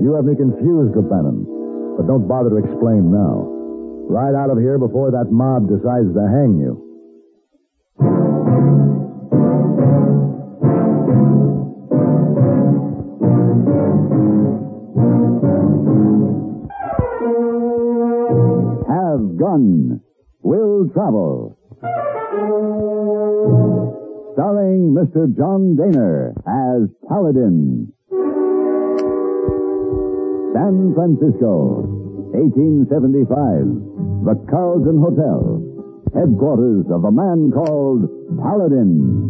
You have me confused, Buchanan. But don't bother to explain now. Ride out of here before that mob decides to hang you. Have Gun. Will Travel. Starring Mr. John Daner as Paladin. San Francisco, 1875. The Carlton Hotel. Headquarters of a man called Paladin.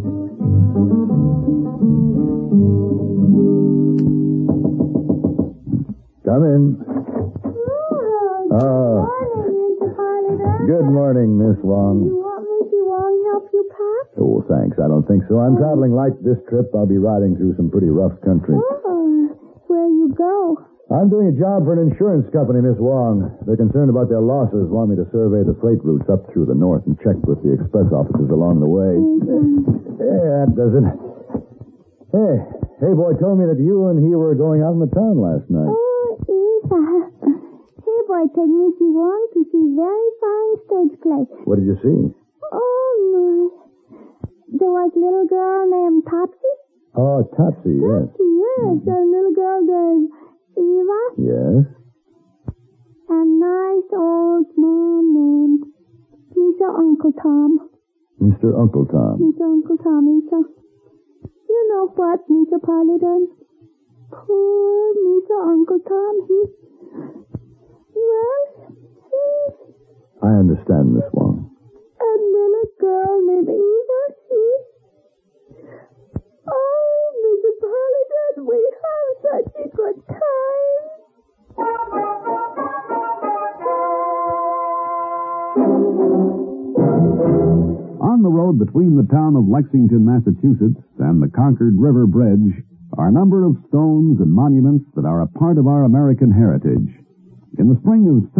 Come in. Good morning, Miss Wong. You want Missy Wong help you pack? Oh, thanks. I don't think so. I'm traveling light this trip. I'll be riding through some pretty rough country. Oh, where you go? I'm doing a job for an insurance company, Miss Wong. They're concerned about their losses, want me to survey the freight routes up through the north and check with the express offices along the way. Yeah, that does it. Hey, boy told me that you and he were going out in the town last night. Oh, yes. Hey, boy, take Missy Wong to see very fine stage play. What did you see? Oh, my. There was a little girl named Topsy. Oh, Topsy, yes. Topsy, yes. A little girl named Eva. Yes? A nice old man named Mr. Uncle Tom. Mr. Uncle Tom. Mr. Uncle Tom, Mr. You know what, Mr. Paladin? Poor Mr. Uncle Tom, I understand, Miss Wong. A little girl named Eva, Oh, Mr. Paladin, we have such a good On the road between the town of Lexington, Massachusetts, and the Concord River Bridge are a number of stones and monuments that are a part of our American heritage. In the spring of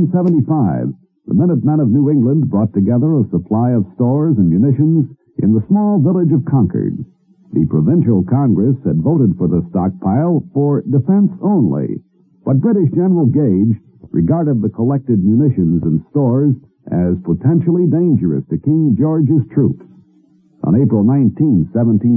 1775, the Minutemen of New England brought together a supply of stores and munitions in the small village of Concord. The Provincial Congress had voted for the stockpile for defense only, but British General Gage regarded the collected munitions and stores as potentially dangerous to King George's troops. On April 19,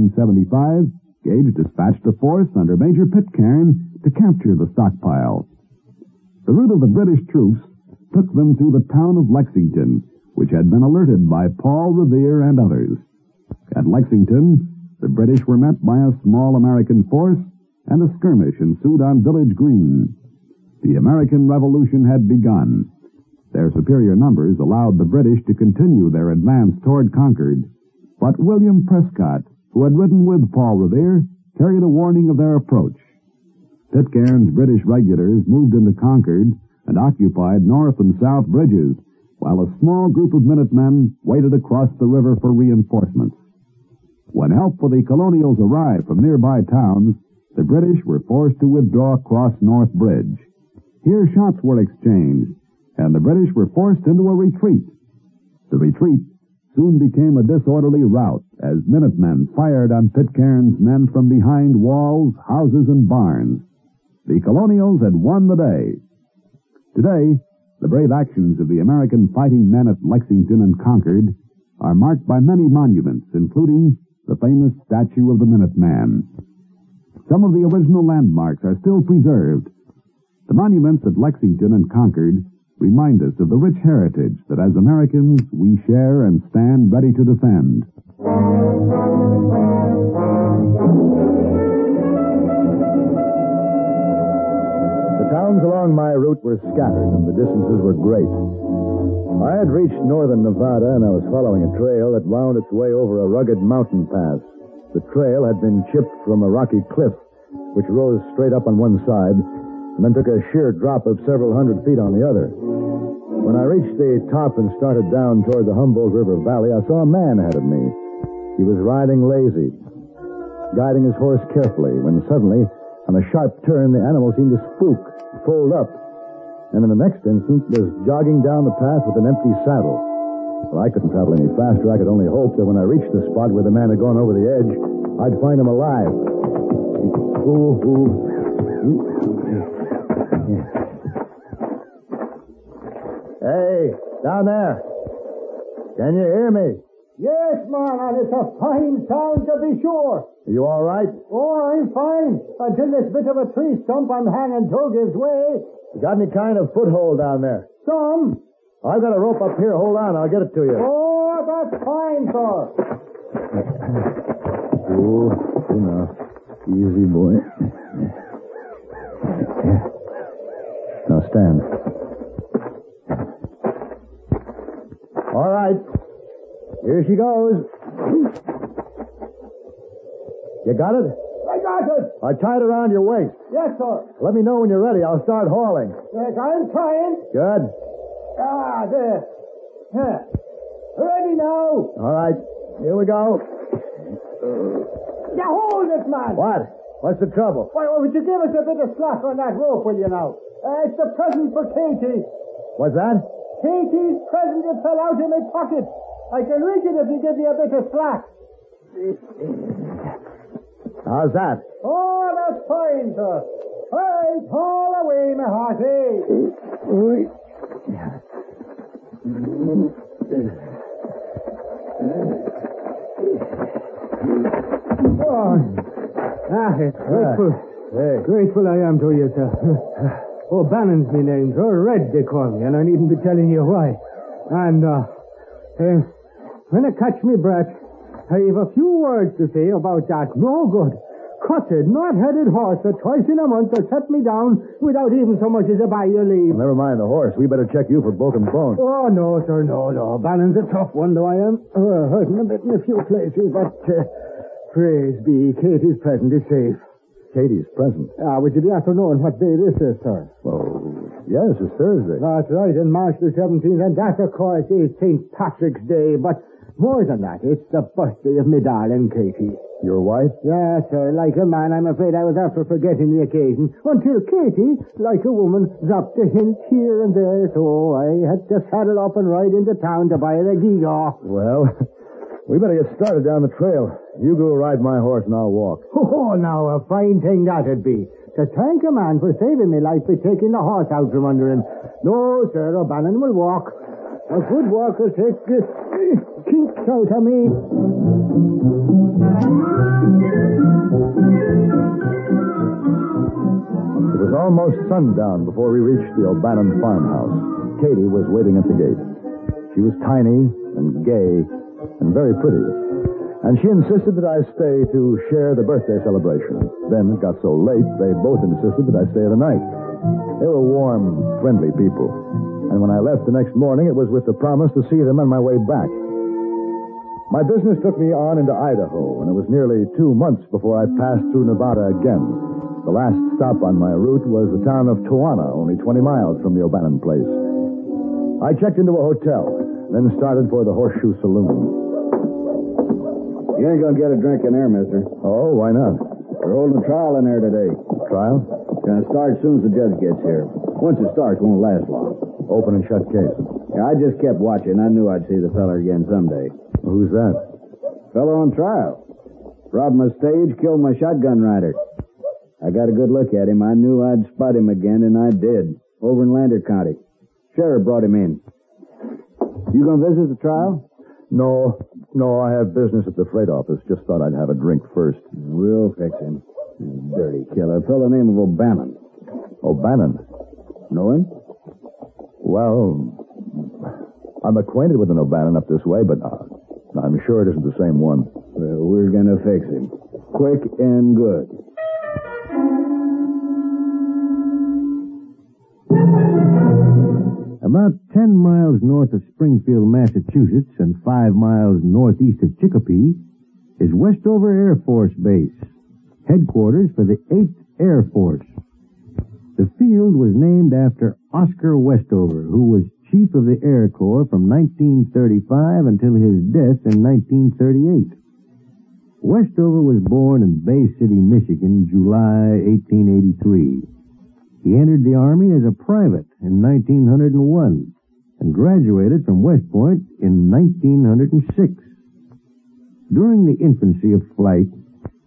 1775, Gage dispatched a force under Major Pitcairn to capture the stockpile. The route of the British troops took them through the town of Lexington, which had been alerted by Paul Revere and others. At Lexington, the British were met by a small American force, and a skirmish ensued on Village Green. The American Revolution had begun. Their superior numbers allowed the British to continue their advance toward Concord, but William Prescott, who had ridden with Paul Revere, carried a warning of their approach. Pitcairn's British regulars moved into Concord and occupied north and south bridges, while a small group of Minutemen waited across the river for reinforcements. When help for the Colonials arrived from nearby towns, the British were forced to withdraw across North Bridge. Here shots were exchanged, and the British were forced into a retreat. The retreat soon became a disorderly rout as Minutemen fired on Pitcairn's men from behind walls, houses, and barns. The Colonials had won the day. Today, the brave actions of the American fighting men at Lexington and Concord are marked by many monuments, including the famous statue of the Minuteman. Some of the original landmarks are still preserved. The monuments at Lexington and Concord remind us of the rich heritage that as Americans we share and stand ready to defend. The towns along my route were scattered, and the distances were great. I had reached northern Nevada, and I was following a trail that wound its way over a rugged mountain pass. The trail had been chipped from a rocky cliff, which rose straight up on one side, and then took a sheer drop of several hundred feet on the other. When I reached the top and started down toward the Humboldt River Valley, I saw a man ahead of me. He was riding lazy, guiding his horse carefully, when suddenly, on a sharp turn, the animal seemed to spook, fold up, and in the next instant was jogging down the path with an empty saddle. Well, I couldn't travel any faster. I could only hope that when I reached the spot where the man had gone over the edge, I'd find him alive. Hey, down there. Can you hear me? Yes, man, and it's a fine sound to be sure. Are you all right? Oh, I'm fine. Until this bit of a tree stump I'm hanging to gives way. You got any kind of foothold down there? Some. I've got a rope up here. Hold on, I'll get it to you. Oh, that's fine, sir. Oh, enough. Easy, boy. Now stand. All right. Here she goes. You got it? I got it. I tied it around your waist. Yes, sir. Let me know when you're ready. I'll start hauling. Yes, I'm trying. Good. There. Ready now. All right. Here we go. Now hold it, man. What? What's the trouble? Why, would you give us a bit of slack on that rope, will you now? It's the present for Katie. What's that? Katie's present that fell out of my pocket. I can reach it if you give me a bit of slack. How's that? Oh, that's fine, sir. Right, haul away, my hearty. It's grateful. Hey. Grateful I am to you, sir. O'Bannon's my name, sir. Red, they call me, and I needn't be telling you why. And, when I catch me breath, I have a few words to say about that no good, cutted, not-headed horse that twice in a month has set me down without even so much as a by your leave. Well, never mind the horse. We better check you for broken bones. Oh, no, sir, no. Bannon's a tough one, though I am hurting a bit in a few places, but praise be, Katie's present is safe. Katie's present? Would you be after knowing what day this is, sir? Well, yes, it's Thursday. That's right, in March the 17th, and that, of course, is St. Patrick's Day, but more than that, it's the birthday of my darling Katie. Your wife? Yes, sir. Like a man, I'm afraid I was after forgetting the occasion, until Katie, like a woman, dropped a hint here and there, so I had to saddle up and ride into town to buy her a gewgaw. Well, we better get started down the trail. You go ride my horse and I'll walk. Oh, now, a fine thing that'd be. To thank a man for saving me life by taking the horse out from under him. No, sir, O'Bannon will walk. A good walk will take kinks out of me. It was almost sundown before we reached the O'Bannon farmhouse. Katie was waiting at the gate. She was tiny and gay and very pretty. And she insisted that I stay to share the birthday celebration. Then it got so late, they both insisted that I stay the night. They were warm, friendly people. And when I left the next morning, it was with the promise to see them on my way back. My business took me on into Idaho, and it was nearly 2 months before I passed through Nevada again. The last stop on my route was the town of Toanna, only 20 miles from the O'Bannon place. I checked into a hotel, then started for the Horseshoe Saloon. You ain't gonna get a drink in there, mister. Oh, why not? We're holding a trial in there today. Trial? Gonna start as soon as the judge gets here. Once it starts, won't last long. Open and shut case. Yeah, I just kept watching. I knew I'd see the fella again someday. Who's that? Fella on trial. Robbed my stage, killed my shotgun rider. I got a good look at him. I knew I'd spot him again, and I did. Over in Lander County. Sheriff brought him in. You gonna visit the trial? No, I have business at the freight office. Just thought I'd have a drink first. We'll fix him. Dirty killer. Fella named of O'Bannon. O'Bannon? Know him? Well, I'm acquainted with an O'Bannon up this way, but I'm sure it isn't the same one. Well, we're gonna fix him. Quick and good. About 10 miles north of Springfield, Massachusetts, and 5 miles northeast of Chicopee, is Westover Air Force Base, headquarters for the 8th Air Force. The field was named after Oscar Westover, who was Chief of the Air Corps from 1935 until his death in 1938. Westover was born in Bay City, Michigan, July 1883. He entered the Army as a private in 1901 and graduated from West Point in 1906. During the infancy of flight,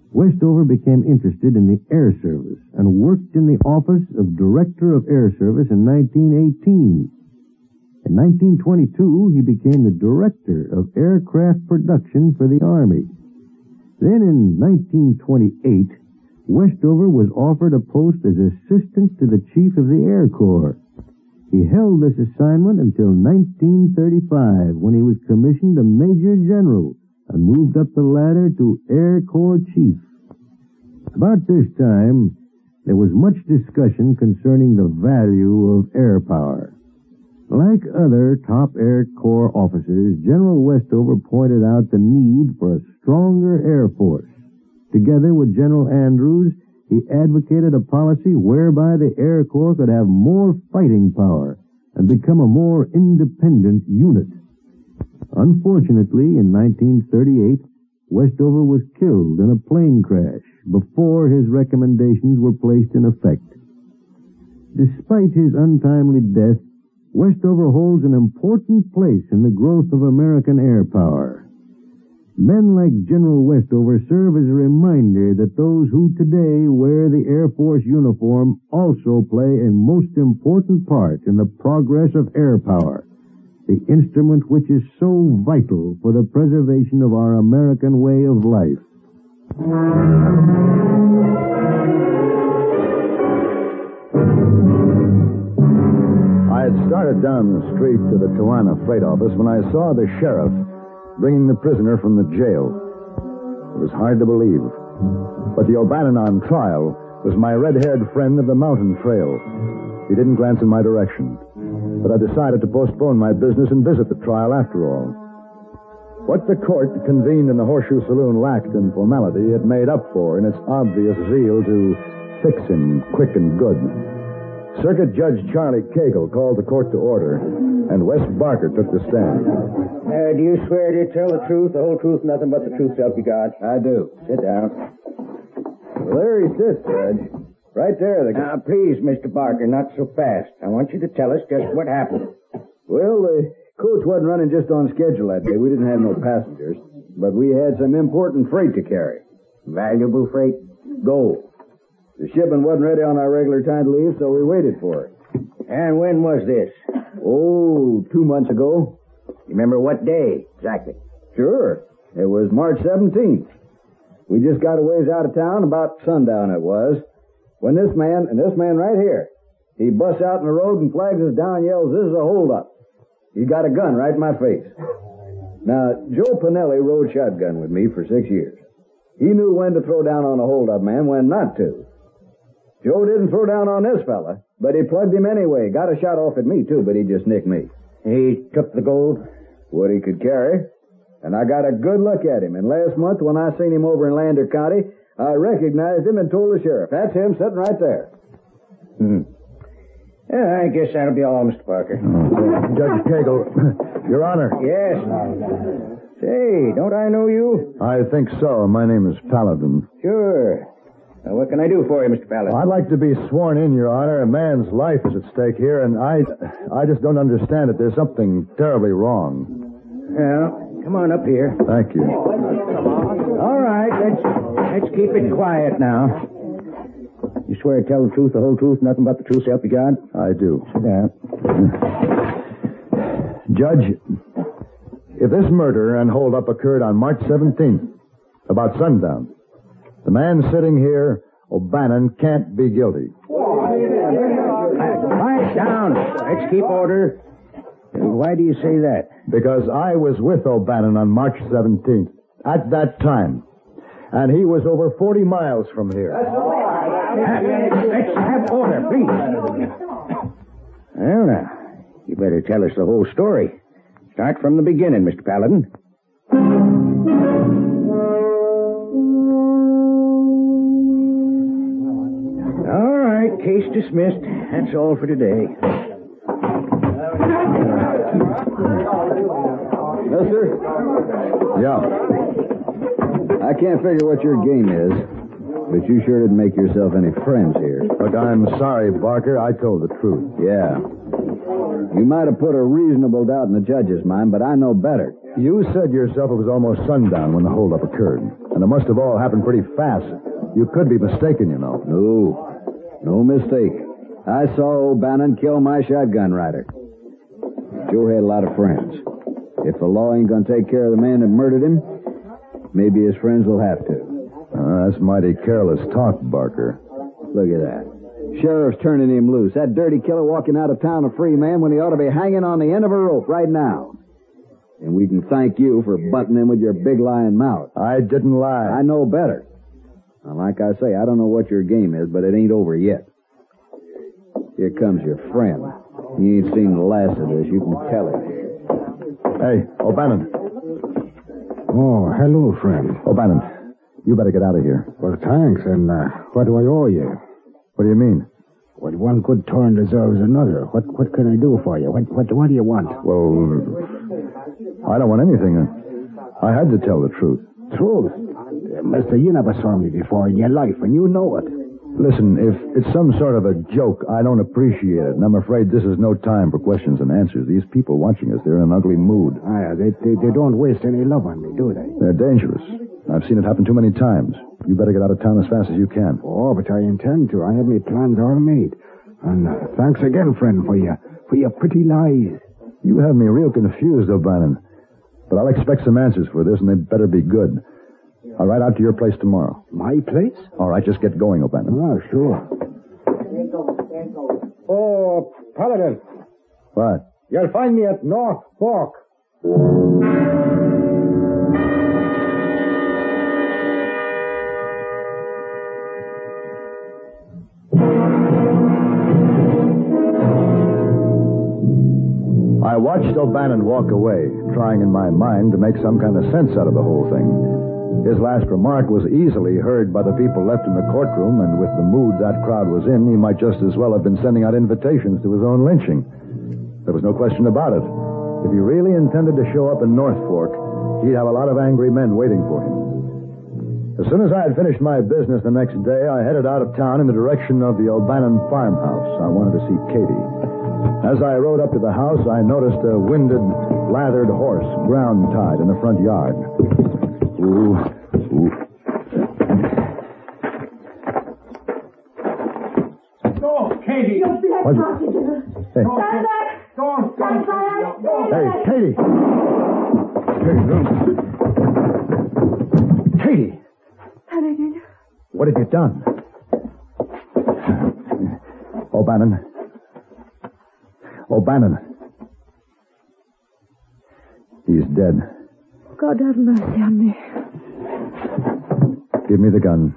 Westover became interested in the Air Service and worked in the office of Director of Air Service in 1918. In 1922, he became the Director of Aircraft Production for the Army. Then in 1928, Westover was offered a post as assistant to the Chief of the Air Corps. He held this assignment until 1935, when he was commissioned a Major General and moved up the ladder to Air Corps Chief. About this time, there was much discussion concerning the value of air power. Like other top Air Corps officers, General Westover pointed out the need for a stronger Air Force. Together with General Andrews, he advocated a policy whereby the Air Corps could have more fighting power and become a more independent unit. Unfortunately, in 1938, Westover was killed in a plane crash before his recommendations were placed in effect. Despite his untimely death, Westover holds an important place in the growth of American air power. Men like General Westover serve as a reminder that those who today wear the Air Force uniform also play a most important part in the progress of air power, the instrument which is so vital for the preservation of our American way of life. I had started down the street to the Tijuana freight office when I saw the sheriff bringing the prisoner from the jail. It was hard to believe. But the O'Bannon on trial was my red-haired friend of the mountain trail. He didn't glance in my direction, but I decided to postpone my business and visit the trial after all. What the court convened in the Horseshoe Saloon lacked in formality, it made up for in its obvious zeal to fix him quick and good. Circuit Judge Charlie Cagle called the court to order, and Wes Barker took the stand. Do you swear to tell the truth, the whole truth, nothing but the truth, so help you God? I do. Sit down. Well, there he sits, Judge. Right there. Now, please, Mr. Barker, not so fast. I want you to tell us just what happened. Well, the coach wasn't running just on schedule that day. We didn't have no passengers, but we had some important freight to carry. Valuable freight? Gold. The shipment wasn't ready on our regular time to leave, so we waited for it. And when was this? Oh, 2 months ago. You remember what day exactly? Sure. It was March 17th. We just got a ways out of town, about sundown it was, when this man right here, he busts out in the road and flags us down and yells, "This is a holdup." He got a gun right in my face. Now, Joe Pinelli rode shotgun with me for 6 years. He knew when to throw down on a holdup man, when not to. Joe didn't throw down on this fella, but he plugged him anyway. Got a shot off at me, too, but he just nicked me. He took the gold? What he could carry. And I got a good look at him. And last month, when I seen him over in Lander County, I recognized him and told the sheriff. That's him sitting right there. Yeah, I guess that'll be all, Mr. Parker. Judge Cagle, Your Honor. Yes. Say, don't I know you? I think so. My name is Paladin. Sure. Now, what can I do for you, Mr. Paladin? I'd like to be sworn in, Your Honor. A man's life is at stake here, and I just don't understand it. There's something terribly wrong. Well, come on up here. Thank you. All right, let's keep it quiet now. You swear to tell the truth, the whole truth, nothing but the truth, so help you God? I do. Sit down. Judge, if this murder and holdup occurred on March 17th, about sundown, the man sitting here, O'Bannon, can't be guilty. Quiet down. Let's keep order. Why do you say that? Because I was with O'Bannon on March 17th, at that time. And he was over 40 miles from here. Let's have order, please. Well, now, you better tell us the whole story. Start from the beginning, Mr. Paladin. All right, case dismissed. That's all for today. Yes, sir? Yeah. I can't figure what your game is, but you sure didn't make yourself any friends here. Look, I'm sorry, Barker. I told the truth. Yeah. You might have put a reasonable doubt in the judge's mind, but I know better. You said yourself it was almost sundown when the holdup occurred. And And it must have all happened pretty fast. You could be mistaken, you know. No mistake. I saw O'Bannon kill my shotgun rider. Joe had a lot of friends. If the law ain't going to take care of the man that murdered him, maybe his friends will have to. That's mighty careless talk, Barker. Look at that. Sheriff's turning him loose. That dirty killer walking out of town a free man when he ought to be hanging on the end of a rope right now. And we can thank you for butting in with your big lying mouth. I didn't lie. I know better. Now, like I say, I don't know what your game is, but it ain't over yet. Here comes your friend. He ain't seen the last of this. You can tell him. Hey, O'Bannon. Oh, hello, friend. O'Bannon, you better get out of here. Well, thanks, and what do I owe you? What do you mean? Well, one good turn deserves another. What can I do for you? What do you want? Well, I don't want anything. I had to tell the truth. Truth? Mister, you never saw me before in your life, and you know it. Listen, if it's some sort of a joke, I don't appreciate it, and I'm afraid this is no time for questions and answers. These people watching us, they're in an ugly mood. They don't waste any love on me, do they? They're dangerous. I've seen it happen too many times. You better get out of town as fast as you can. Oh, but I intend to. I have my plans all made. And thanks again, friend, for your pretty lies. You have me real confused, O'Bannon. But I'll expect some answers for this, and they better be good. I'll ride out to your place tomorrow. My place? All right, just get going, O'Bannon. Oh, sure. Oh, Paladin. What? You'll find me at North Fork. I watched O'Bannon walk away, trying in my mind to make some kind of sense out of the whole thing. His last remark was easily heard by the people left in the courtroom, and with the mood that crowd was in, he might just as well have been sending out invitations to his own lynching. There was no question about it. If he really intended to show up in North Fork, he'd have a lot of angry men waiting for him. As soon as I had finished my business the next day, I headed out of town in the direction of the O'Bannon farmhouse. I wanted to see Katie. As I rode up to the house, I noticed a winded, lathered horse ground-tied in the front yard. Ooh. No, Katie. What? Hey. Stand back! Stand back! Hey, Katie! Katie! Paladin. What have you done? O'Bannon. He's dead. God have mercy on me. Give me the gun.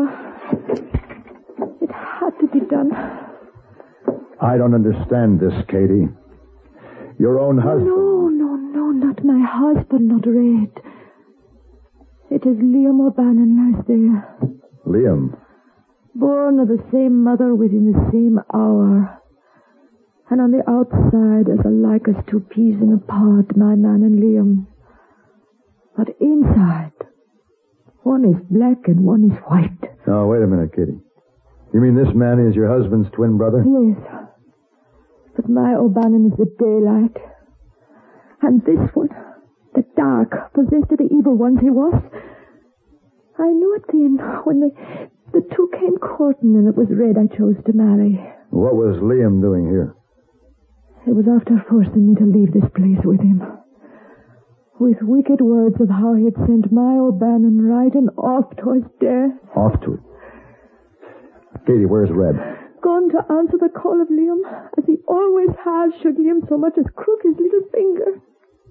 It had to be done. I don't understand this, Katie. Your own husband... No, not my husband, not Red. It is Liam O'Bannon lies there. Liam? Born of the same mother within the same hour. And on the outside, as alike as two peas in a pod, my man and Liam. But inside, one is black and one is white. Oh, wait a minute, Katie. You mean this man is your husband's twin brother? Yes. But my O'Bannon is the daylight. And this one, the dark, possessed of the evil ones he was. I knew it then, when the two came courting, and it was Red I chose to marry. What was Liam doing here? It was after forcing me to leave this place with him. With wicked words of how he had sent my O'Bannon riding off to his death. Off to it. Katie, where's Red? Gone to answer the call of Liam, as he always has, should Liam so much as crook his little finger.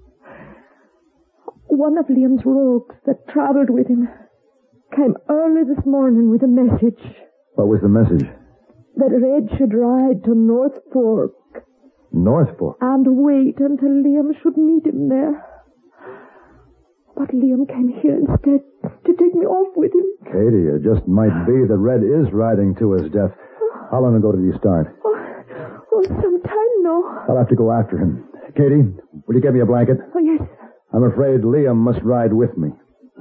One of Liam's rogues that traveled with him came early this morning with a message. What was the message? That Red should ride to North Fork. North Fork? And wait until Liam should meet him there. But Liam came here instead to take me off with him. Katie, it just might be that Red is riding to his death. How long ago did he start? Oh, some time now. I'll have to go after him. Katie, will you get me a blanket? Oh, yes. I'm afraid Liam must ride with me.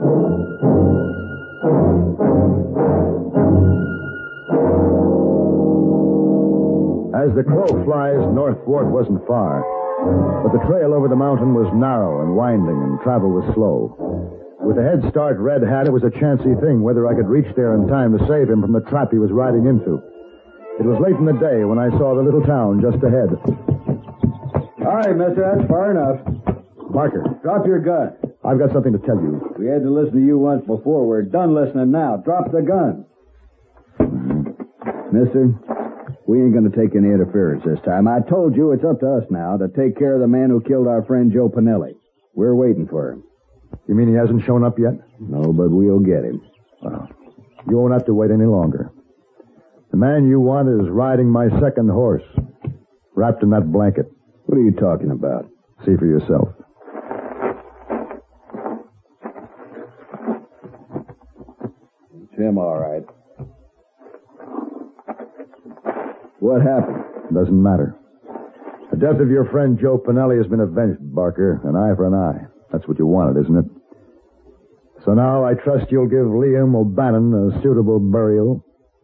As the crow flies, North Fork wasn't far. But the trail over the mountain was narrow and winding, and travel was slow. With the head start Red had, it was a chancy thing whether I could reach there in time to save him from the trap he was riding into. It was late in the day when I saw the little town just ahead. All right, mister, that's far enough. Barker, Drop your gun. I've got something to tell you. We had to listen to you once before. We're done listening now. Drop the gun. Mister, we ain't going to take any interference this time. I told you it's up to us now to take care of the man who killed our friend Joe Pinelli. We're waiting for him. You mean he hasn't shown up yet? No, but we'll get him. Well, you won't have to wait any longer. The man you want is riding my second horse, wrapped in that blanket. What are you talking about? See for yourself. It's him, all right. What happened? Doesn't matter. The death of your friend Joe Pinelli has been avenged, Barker. An eye for an eye. That's what you wanted, isn't it? So now I trust you'll give Liam O'Bannon a suitable burial.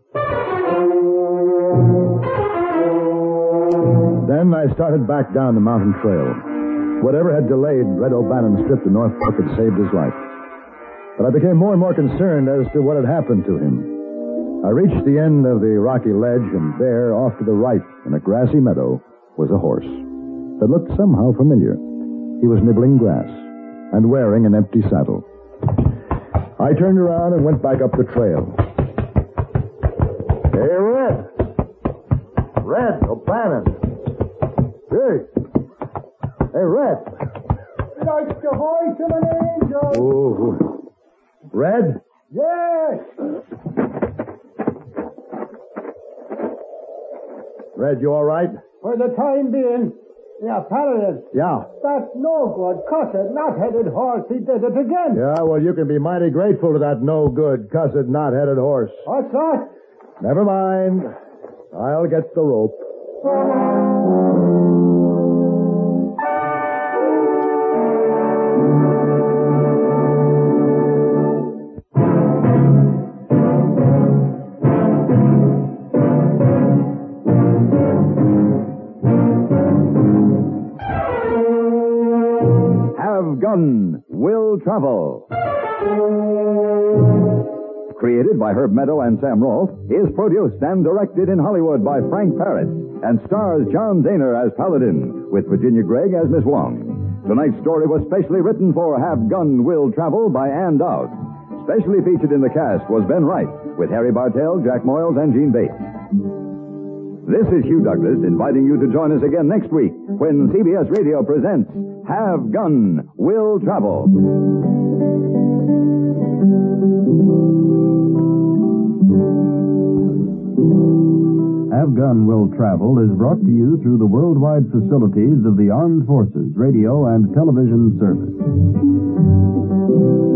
Then I started back down the mountain trail. Whatever had delayed Red O'Bannon's trip to North Fork had saved his life. But I became more and more concerned as to what had happened to him. I reached the end of the rocky ledge, and there, off to the right, in a grassy meadow, was a horse that looked somehow familiar. He was nibbling grass and wearing an empty saddle. I turned around and went back up the trail. Hey, Red! Red O'Bannon! Hey! Hey, Red! Like the voice of an angel. Oh, Red? Yes. Red, you all right? For the time being. Yeah, Paladin. Yeah. That's no good. Cussed, knot-headed horse. He did it again. Yeah, well, you can be mighty grateful to that no-good, cussed, knot-headed horse. What's that? Never mind. I'll get the rope. Have Gun Will Travel. Created by Herb Meadow and Sam Rolfe, is produced and directed in Hollywood by Frank Paris, and stars John Daner as Paladin, with Virginia Gregg as Miss Wong. Tonight's story was specially written for Have Gun Will Travel by Ann Dowd. Specially featured in the cast was Ben Wright, with Harry Bartell, Jack Moyles, and Gene Bates. This is Hugh Douglas inviting you to join us again next week when CBS Radio presents Have Gun Will Travel. Have Gun Will Travel is brought to you through the worldwide facilities of the Armed Forces Radio and Television Service.